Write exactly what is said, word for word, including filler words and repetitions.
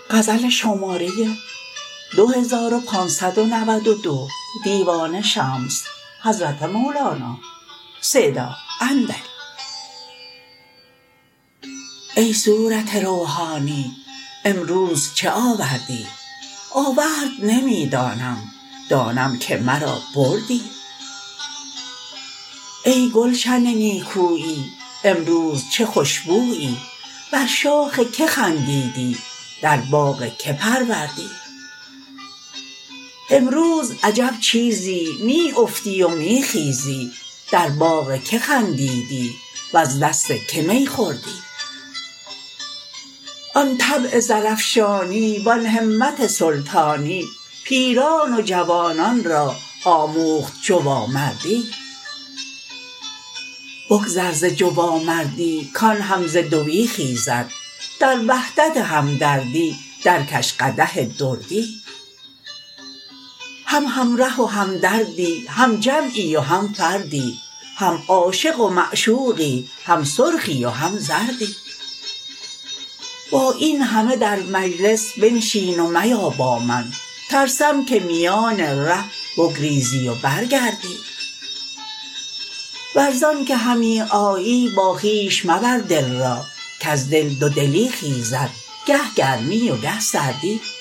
غزل شماره دو هزار و پانصد و نود و دو دیوان شمس حضرت مولانا سیدا اندل. ای صورت روحانی امروز چه آوردی؟ آورد نمی دانم، دانم که مرا بردی. ای گلشن نیکویی امروز چه خوش بویی، بر شاخ که خندیدی در باغ که پروردی. امروز عجب چیزی می افتی و می خیزی، در باغ که خندیدی وز دست که می خوردی. آن طبع زرافشانی و آن همت سلطانی، پیران و جوانان را آموخت جوامردی. بگذر ز جوامردی کان هم ز دوی خیزد، در وحدت همدردی درکش قدح دردی. هم همره و همدردی، هم جمعی و هم فردی، هم عاشق و معشوقی، هم سرخی و هم زردی. با این همه در مجلس بنشین و میا با من، ترسم که میان ره بگریزی و برگردی. ور زان که همی آیی با خویش مبر دل را، کز دل دو دلی خیزد گه گرمی و گه سردی.